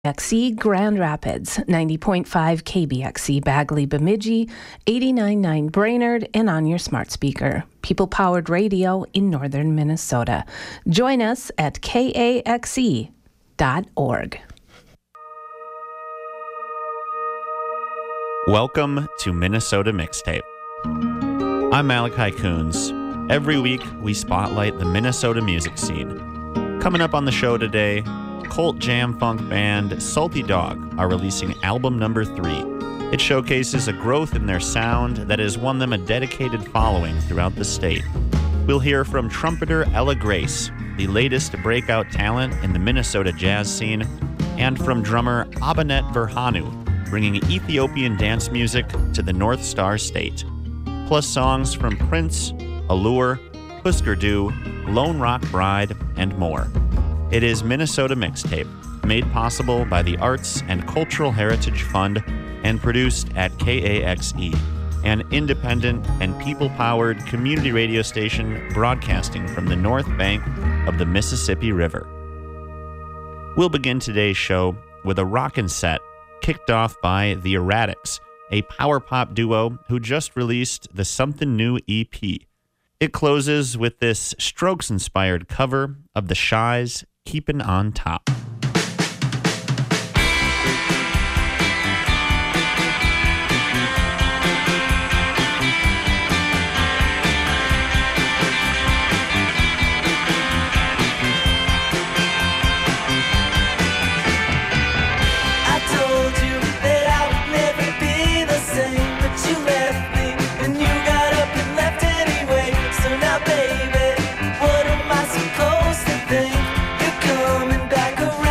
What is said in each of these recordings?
KBXC Grand Rapids, 90.5 KBXC Bagley Bemidji, 89.9 Brainerd, and on your smart speaker. People-powered radio in northern Minnesota. Join us at kaxe.org. Welcome to Minnesota Mixtape. I'm Malachi Coons. Every week, we spotlight the Minnesota music scene. Coming up on the show today, cult jam funk band Salty Dog are releasing album number 3. It showcases a growth in their sound that has won them a dedicated following throughout the state. We'll hear from trumpeter Ella Grace, the latest breakout talent in the Minnesota jazz scene, and from drummer Abanet Verhanu, bringing Ethiopian dance music to the North Star State. Plus songs from Prince, Allure, Husker Du, Lone Rock Bride, and more. It is Minnesota Mixtape, made possible by the Arts and Cultural Heritage Fund and produced at KAXE, an independent and people-powered community radio station broadcasting from the north bank of the Mississippi River. We'll begin today's show with a rockin' set kicked off by The Erratics, a power pop duo who just released the Something New EP. It closes with this Strokes-inspired cover of The Shy's Keepin' on Top. Baby, what am I supposed to think? You're coming back around.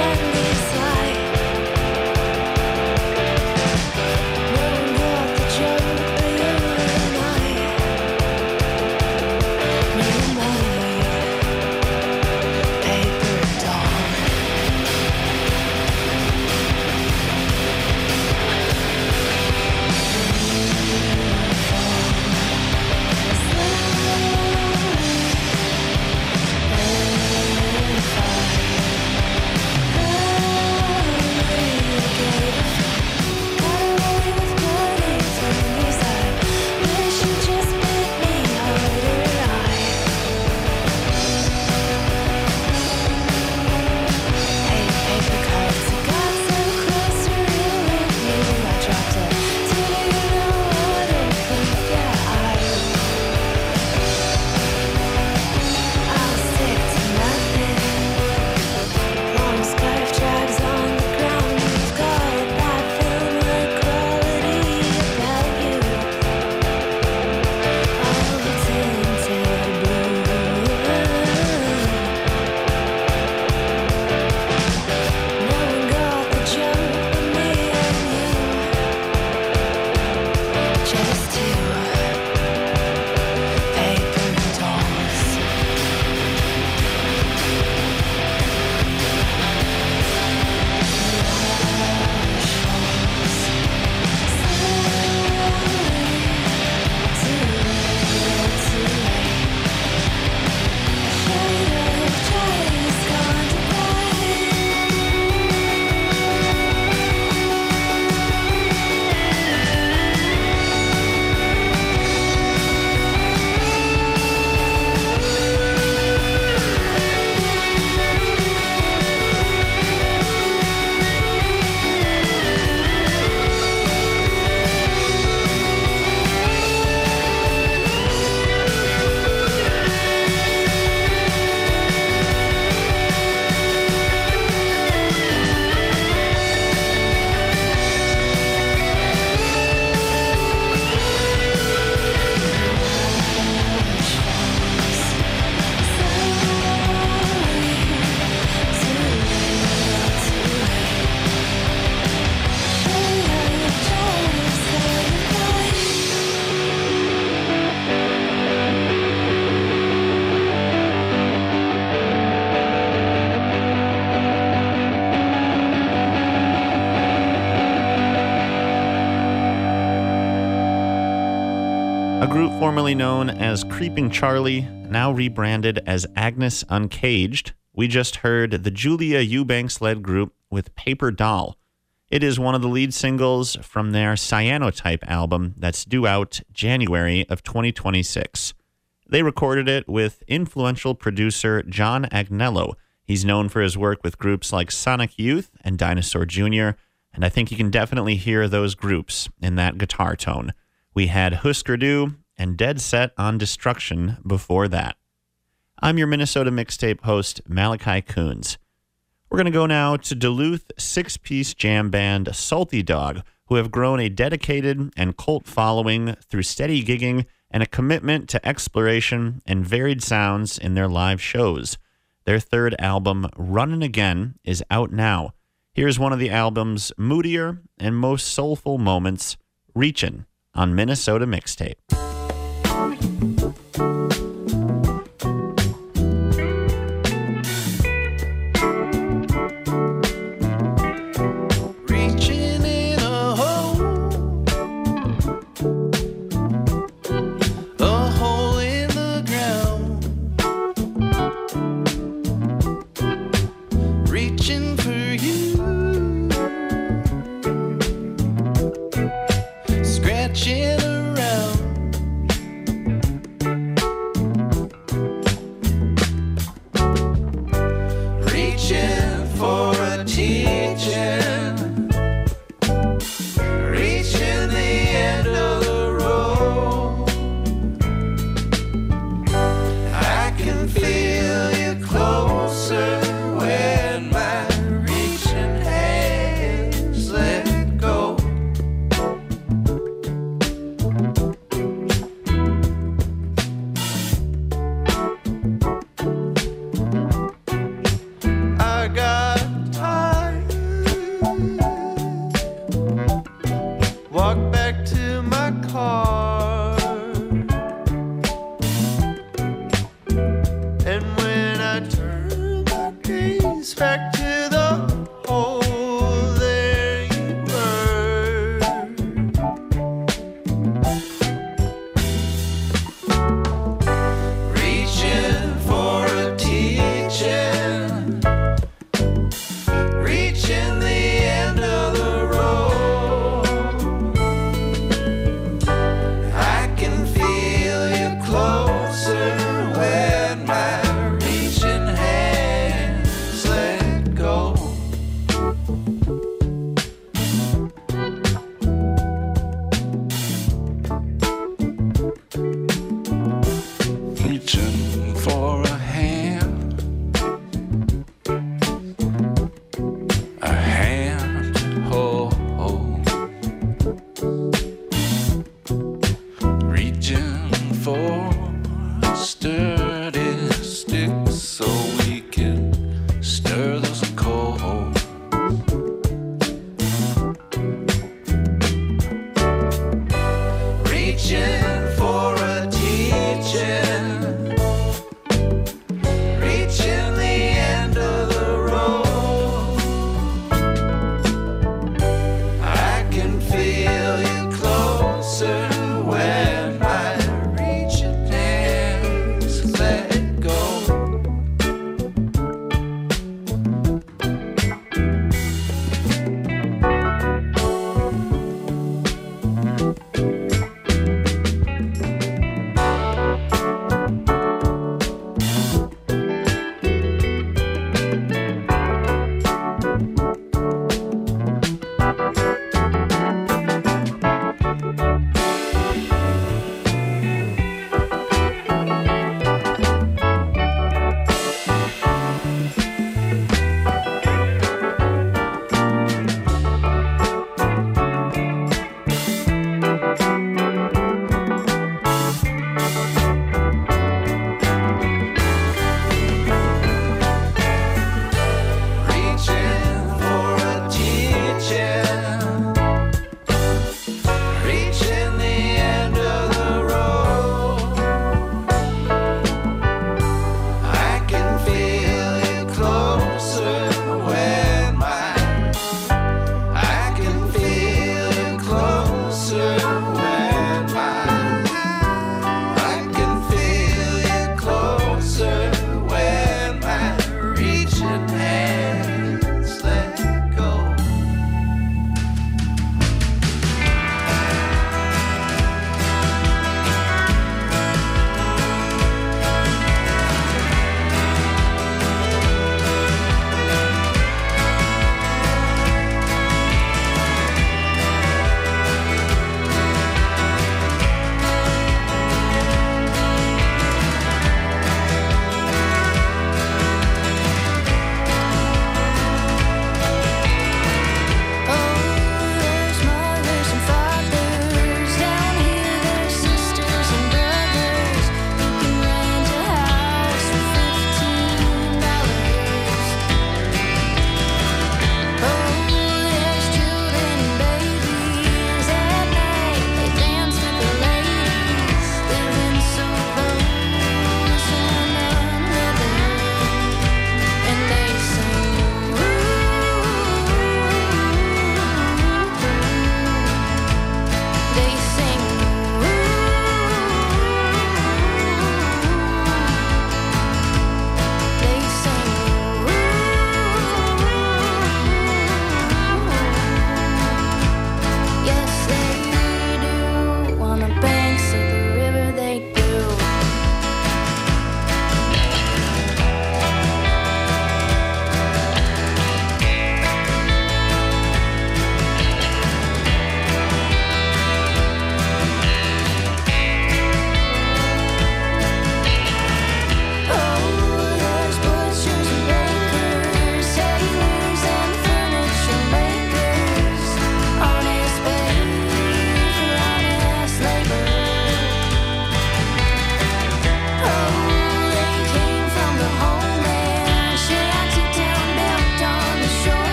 A group formerly known as Creeping Charlie, now rebranded as Agnes Uncaged, we just heard the Julia Eubanks-led group with Paper Doll. It is one of the lead singles from their Cyanotype album that's due out January of 2026. They recorded it with influential producer John Agnello. He's known for his work with groups like Sonic Youth and Dinosaur Jr., and I think you can definitely hear those groups in that guitar tone. We had Husker Du and Dead Set on Destruction before that. I'm your Minnesota Mixtape host, Malachi Coons. We're going to go now to Duluth six-piece jam band Salty Dog, who have grown a dedicated and cult following through steady gigging and a commitment to exploration and varied sounds in their live shows. Their third album, Runnin' Again, is out now. Here's one of the album's moodier and most soulful moments, Reachin', on Minnesota Mixtape. I got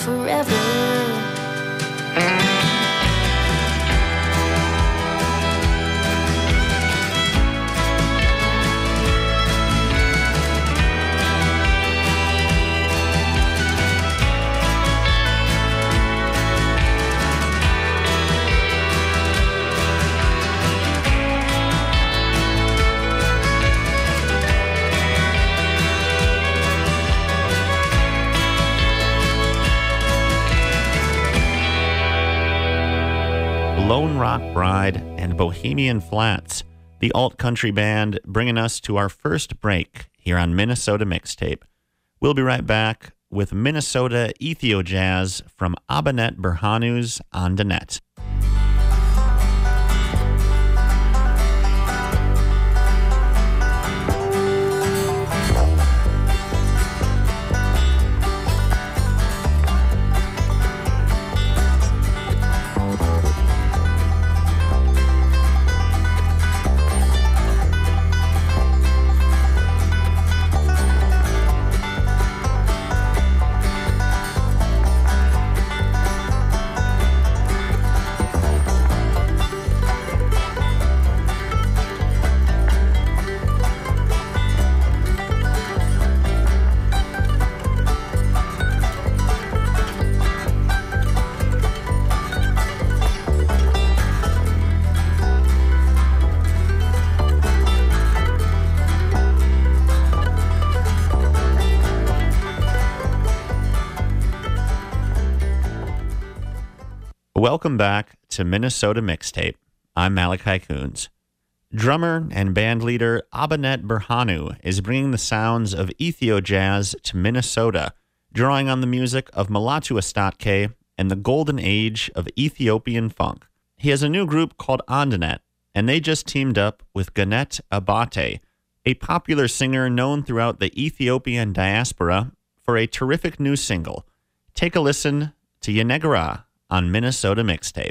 forever. Lone Rock Bride and Bohemian Flats, the alt-country band, bringing us to our first break here on Minnesota Mixtape. We'll be right back with Minnesota Ethio Jazz from Abanet Berhanu's On Danet. Welcome back to Minnesota Mixtape. I'm Malachi Coons. Drummer and band leader Abanet Berhanu is bringing the sounds of Ethio Jazz to Minnesota, drawing on the music of Mulatu Astatke and the golden age of Ethiopian funk. He has a new group called On Danet, and they just teamed up with Ganet Abate, a popular singer known throughout the Ethiopian diaspora, for a terrific new single. Take a listen to Yenegara on Minnesota Mixtape.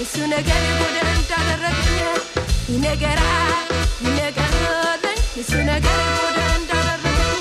እሱ ነገር ጉድ እንዳደረገኝ ይነገራል ይነገራል እሱ ነገር ጉድ እንዳደረገኝ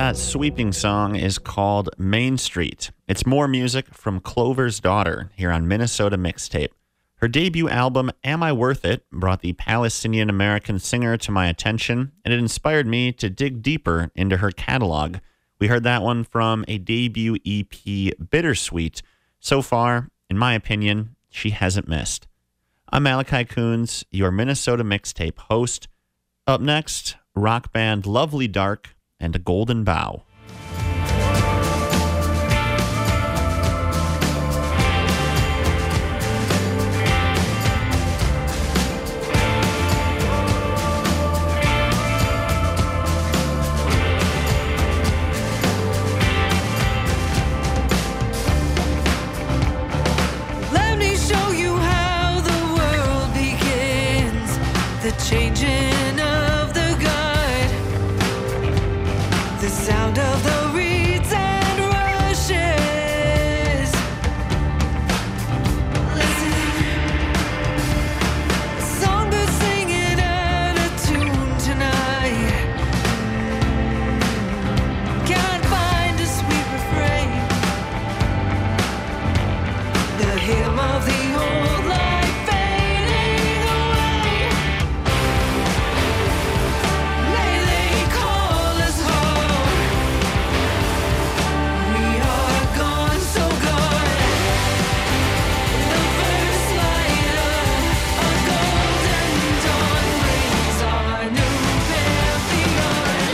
That sweeping song is called Main Street. It's more music from Clover's Daughter here on Minnesota Mixtape. Her debut album, Am I Worth It?, brought the Palestinian-American singer to my attention, and it inspired me to dig deeper into her catalog. We heard that one from a debut EP, Bittersweet. So far, in my opinion, she hasn't missed. I'm Malachi Coons, your Minnesota Mixtape host. Up next, rock band Lovely Dark and A Golden Bough. Let me show you how the world begins. The changing of the guard, the sound of the reeds and rushes. Listen, songbirds singing out of tune tonight. Can't find a sweet refrain. The hymn of the old life fading away. May they call us home. We are gone, so gone. The first light of a golden dawn brings our new pantheon.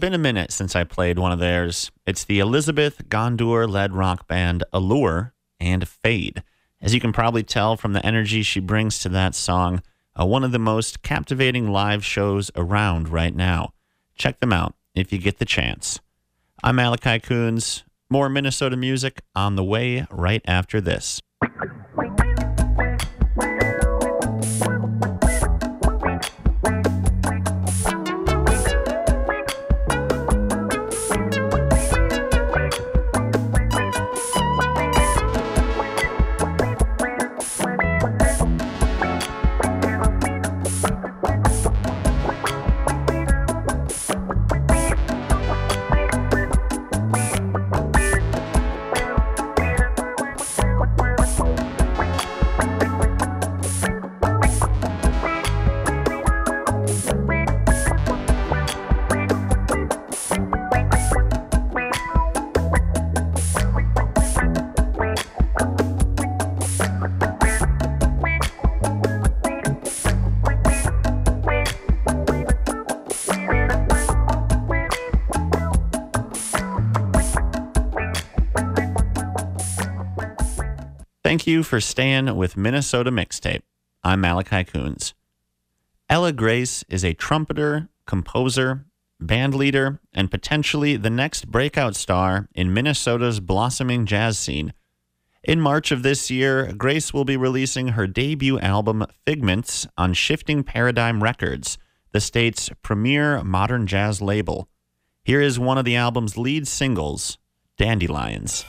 been a minute since I played one of theirs. It's the Elizabeth Gondor-led rock band Allure and Fade. As you can probably tell from the energy she brings to that song, one of the most captivating live shows around right now. Check them out if you get the chance. I'm Malachi Coons. More Minnesota music on the way right after this. Thank you for staying with Minnesota Mixtape. I'm Malachi Coons. Ella Grace is a trumpeter, composer, band leader, and potentially the next breakout star in Minnesota's blossoming jazz scene. In March of this year, Grace will be releasing her debut album, Figments, on Shifting Paradigm Records, the state's premier modern jazz label. Here is one of the album's lead singles, Dandelions.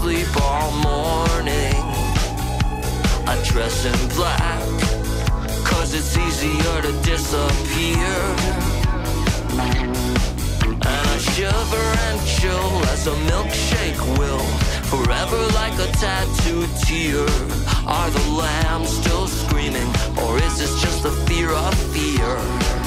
sleep all morning. I dress in black, 'cause it's easier to disappear. And I shiver and chill as a milkshake will, forever like a tattooed tear. Are the lambs still screaming, or is this just the fear of fear?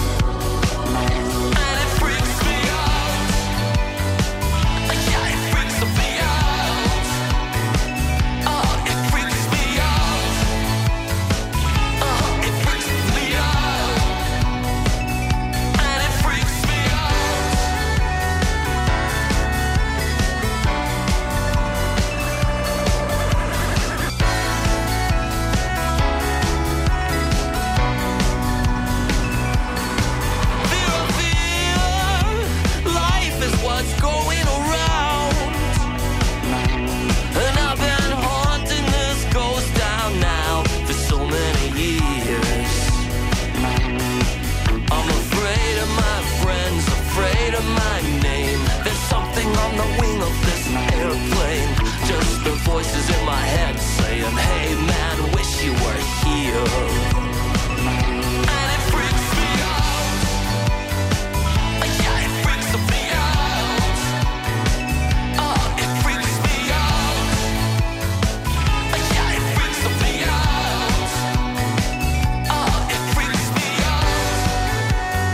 And it freaks me out. Yeah, it freaks me out. Oh, it freaks me out. Oh, it freaks me out. And it freaks me out. Life is what's going around, and I've been haunting this ghost town now for so many years. I'm afraid of my friends, afraid of my name. There's something on the wing of this airplane, just the voices in my head saying, hey man, wish you were here. And it freaks me out. Yeah, it freaks me out. Oh, it freaks me out. Yeah, it freaks me out. Oh, it freaks me out.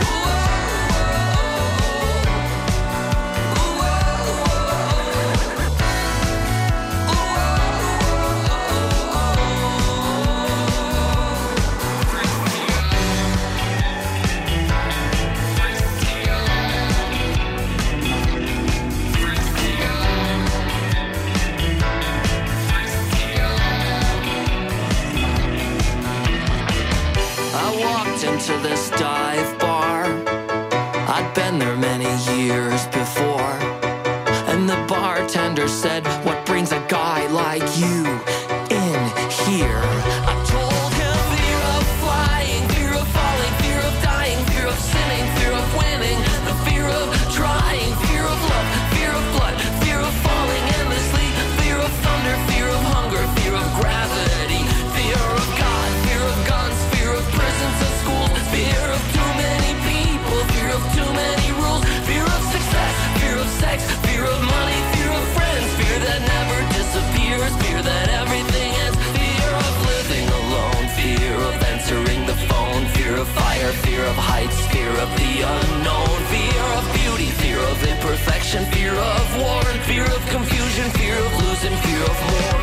I walked into this dive bar. I'd been there many years before, and the bartender said, what brings a guy like you in here? I told him fear of flying, fear of falling, fear of dying, fear of sinning, fear of winning, the fear of trying, fear of love, fear of blood, fear of falling endlessly, fear of thunder, fear of hunger, fear of gravity, fear of God, fear of guns, fear of prisons and schools, fear of too many people, fear of too many rules, fear of success, fear of sex, fear of money, fear of friends, fear that never disappears, fear that everything ends, fear of living alone, fear of answering the phone, fear of fire, fear of heights, fear of the unknown, fear of beauty, fear of imperfection, fear of war, fear of confusion, fear of losing, fear of more.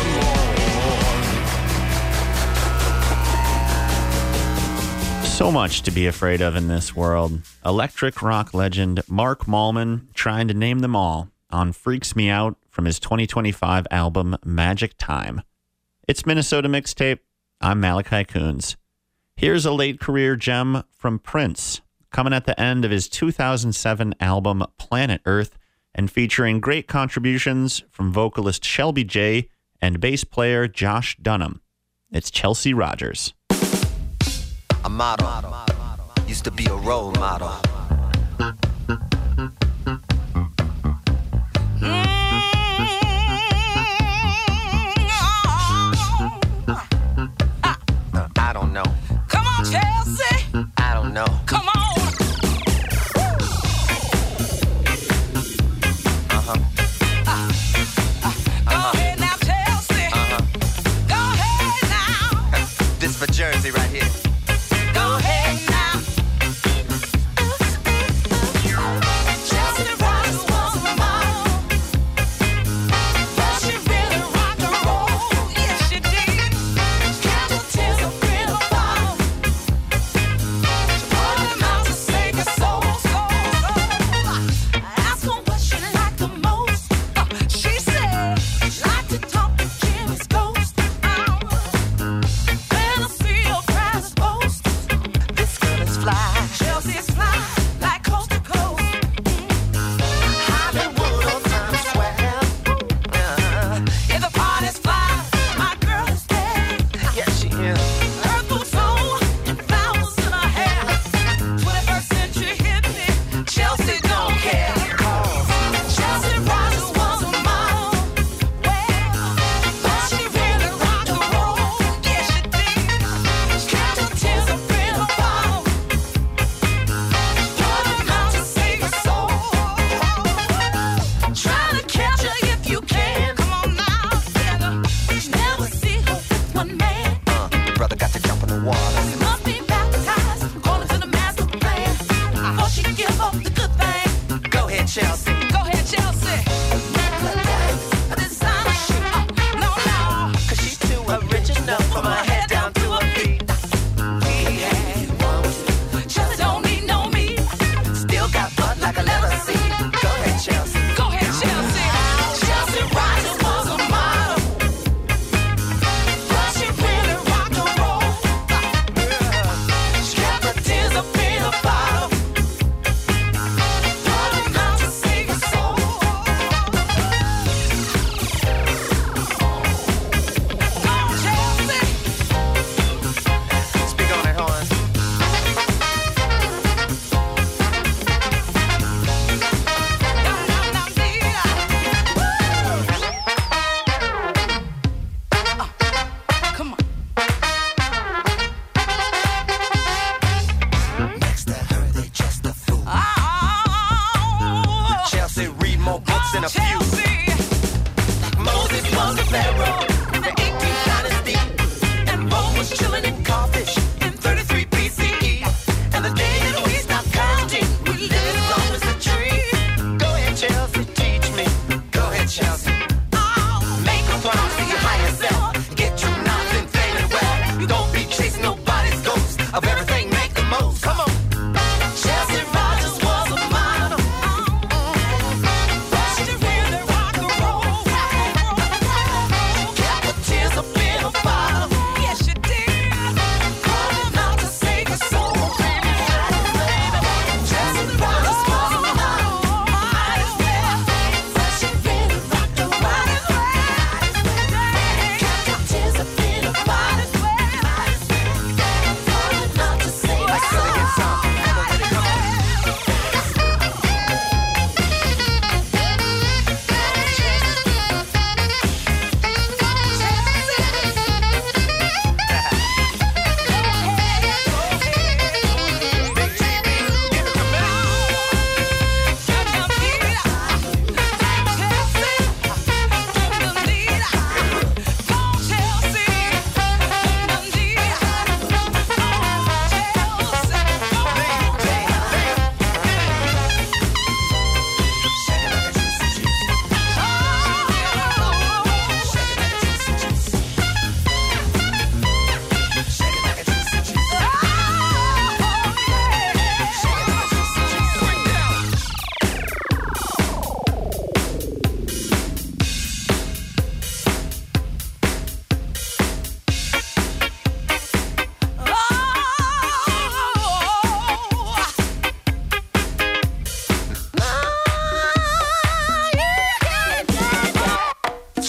So much to be afraid of in this world. Electric rock legend Mark Mallman trying to name them all on Freaks Me Out from his 2025 album Magic Time. It's Minnesota Mixtape. I'm Malachi Coons. Here's a late career gem from Prince, coming at the end of his 2007 album Planet Earth and featuring great contributions from vocalist Shelby J and bass player Josh Dunham. It's Chelsea Rogers. A model, used to be a role model. I don't know. Come on, Chelsea. I don't know. Come on. Go ahead now, Chelsea. Go ahead now. This for Jersey right here. Go ahead now. Chelsea Rogers was a model, but she really rocked and roll. Yes, she did. Candle tears up in a bottle. She put them out to save her soul. I asked her what she liked the most. She said she liked to talk to Jimmy's ghost. When I see her cries,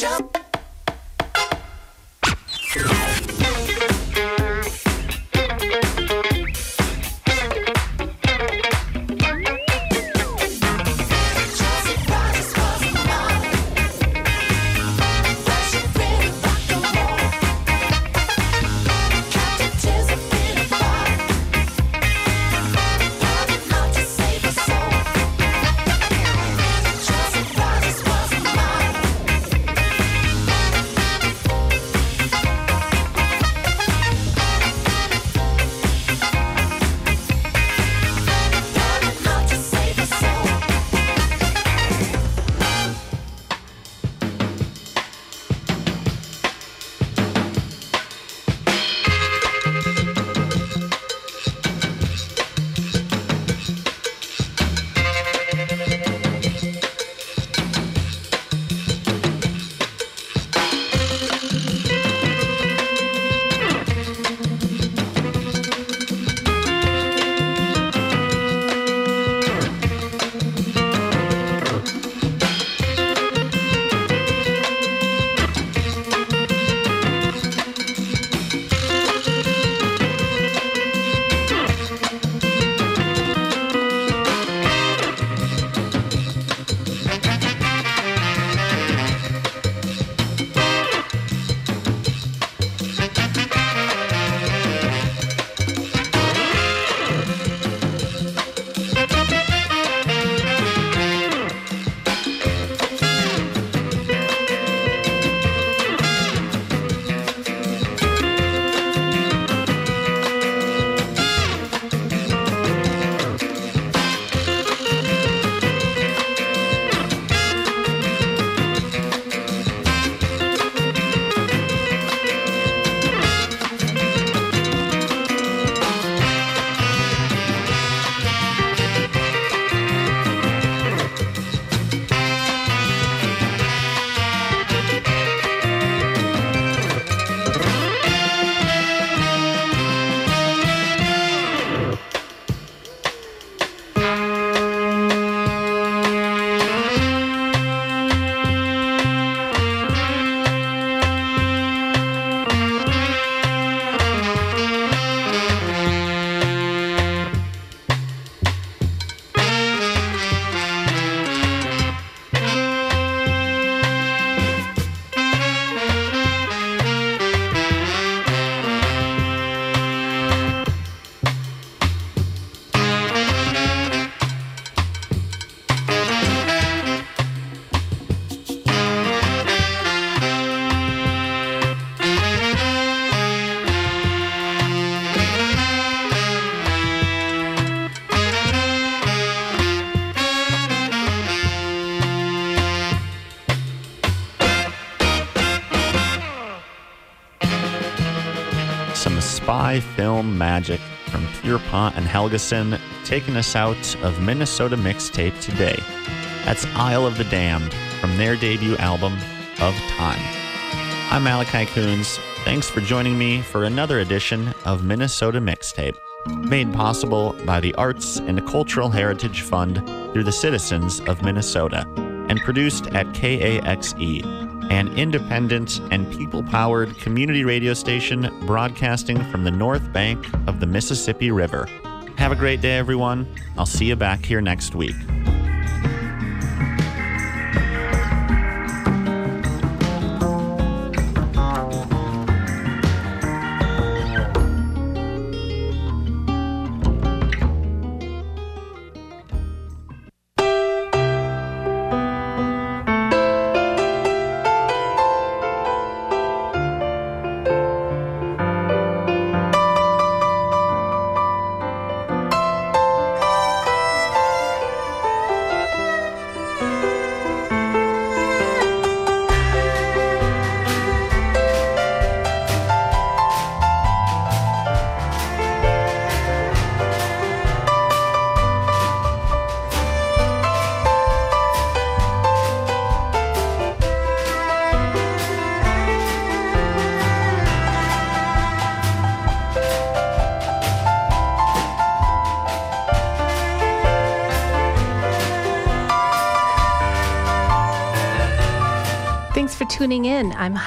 spy film magic from Pierpont and Helgeson, taking us out of Minnesota Mixtape today. That's Isle of the Damned from their debut album, Of Time. I'm Malachi Coons. Thanks for joining me for another edition of Minnesota Mixtape, made possible by the Arts and Cultural Heritage Fund through the citizens of Minnesota, and produced at KAXE, an independent and people-powered community radio station broadcasting from the north bank of the Mississippi River. Have a great day, everyone. I'll see you back here next week. Thanks for tuning in. I'm